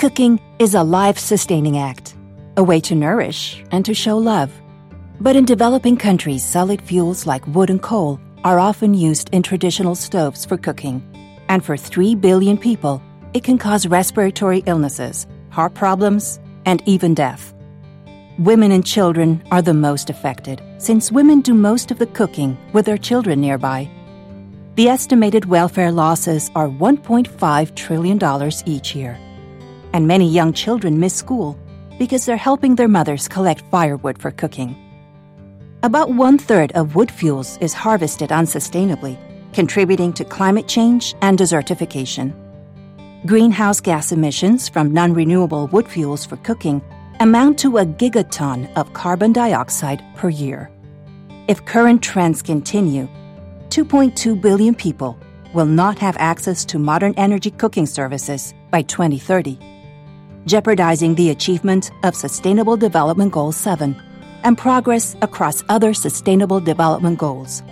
Cooking is a life-sustaining act, a way to nourish and to show love. But in developing countries, solid fuels like wood and coal are often used in traditional stoves for cooking. And for 3 billion people, it can cause respiratory illnesses, heart problems, and even death. Women and children are the most affected, since women do most of the cooking with their children nearby. The estimated welfare losses are $1.5 trillion each year. And many young children miss school because they're helping their mothers collect firewood for cooking. About 1/3 of wood fuels is harvested unsustainably, contributing to climate change and desertification. Greenhouse gas emissions from non-renewable wood fuels for cooking amount to a gigaton of carbon dioxide per year. If current trends continue, 2.2 billion people will not have access to modern energy cooking services by 2030, jeopardizing the achievement of Sustainable Development Goal 7 and progress across other Sustainable Development Goals.